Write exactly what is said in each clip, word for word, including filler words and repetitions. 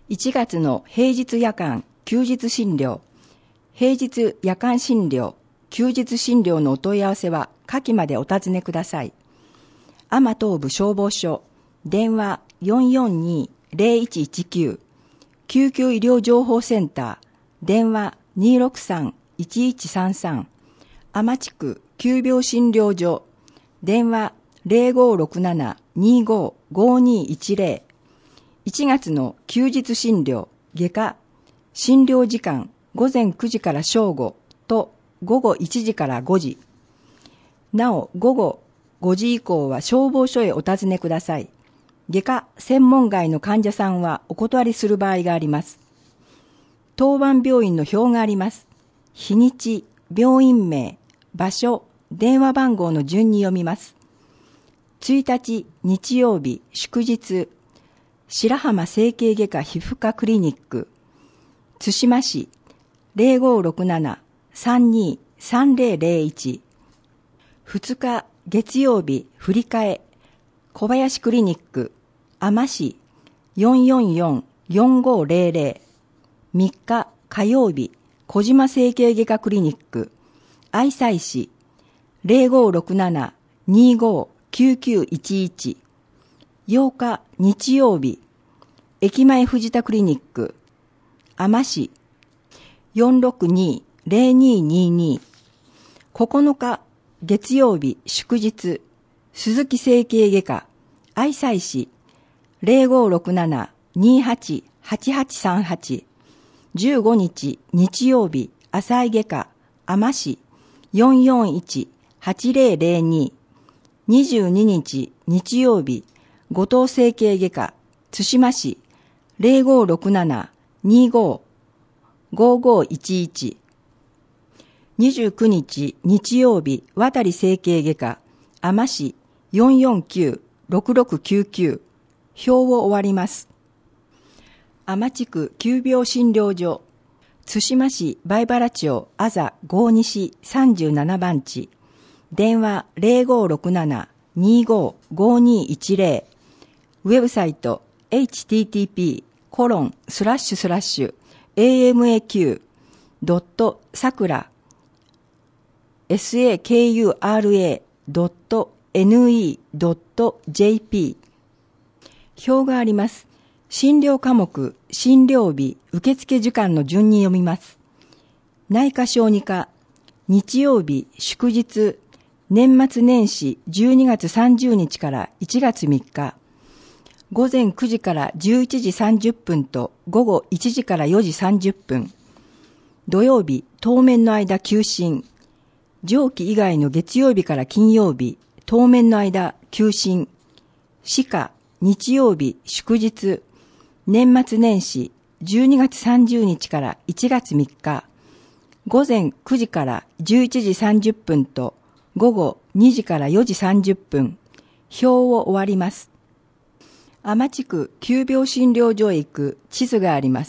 いちがつの平日夜間、休日診療、平日夜間診療、休日診療のお問い合わせは下記までお尋ねください。多摩東部消防署、電話 よんよんにーぜろいちいちきゅう、救急医療情報センター、電話 にーろくさんいちいちさんさん、多摩地区急病診療所、電話 ぜろごろくななにーごーごにーいちぜろ、いちがつの休日診療、外科、診療時間ごぜんくじから正午と午後いちじからごじ。なお、午後ごじ以降は消防署へお尋ねください。外科専門外の患者さんはお断りする場合があります。当番病院の表があります。日にち、病院名、場所、電話番号の順に読みます。いちにち日曜日祝日、白浜整形外科皮膚科クリニック、津島市 ぜろごろくななさんにーさんぜろぜろいち。ふつか月曜日振り替え、小林クリニック、多摩市 よんよんよんよんごぜろぜろ。みっか火曜日、小島整形外科クリニック、愛西市 ぜろごろくななにーごーきゅうきゅういちいち。ようか日曜日、駅前藤田クリニック、多摩市 よんろくにーぜろにーにーにー。ここのか月曜日祝日、鈴木整形外科、愛西市 ぜろごろくななにーはちはちはちさんはち。じゅうごにち日曜日、浅井外科、多摩市 よんよんいちはちぜろぜろに。にじゅうににち日曜日、後藤整形外科、津島市 ぜろごろくななにーごーごーごーいちいち。にじゅうくにち日曜日、渡整形外科、多摩市 よんよんきゅうろくろくきゅうきゅう。表を終わります。多摩地区急病診療所、津島市梅原町あざご西さんじゅうななばんち、電話 ぜろごろくななにーごーごにーいちぜろ、ウェブサイト エイチティーティーピーコロンスラッシュスラッシュエーエムエーキュードットさくら エスエーケーユーアールエードットエヌイードットジェーピー。表があります。診療科目、診療日、受付時間の順に読みます。内科小児科、日曜日、祝日、年末年始じゅうにがつさんじゅうにちからいちがつみっか、ごぜんくじからじゅういちじさんじゅっぷんと午後いちじからよじさんじゅっぷん。土曜日、当面の間休診。上記以外の月曜日から金曜日、当面の間休診。歯科、日曜日、祝日、年末年始じゅうにがつさんじゅうにちからいちがつみっか、ごぜんくじからじゅういちじさんじゅっぷんと午後にじからよじさんじゅっぷん。表を終わります。多摩地区急病診療所へ行く地図があります。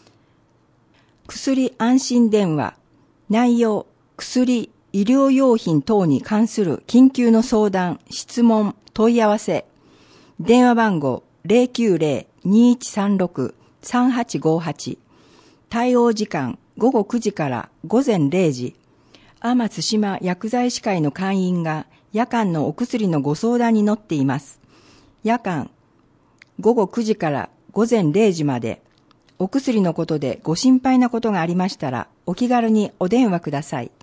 薬安心電話、内容、薬、医療用品等に関する緊急の相談、質問、問い合わせ。電話番号 ぜろきゅうぜろにいちさんろくさんはちごはち。対応時間ごごくじからごぜんれいじ。多摩津島薬剤師会の会員が夜間のお薬のご相談に乗っています。夜間ごごくじからごぜんれいじまで。お薬のことでご心配なことがありましたらお気軽にお電話ください。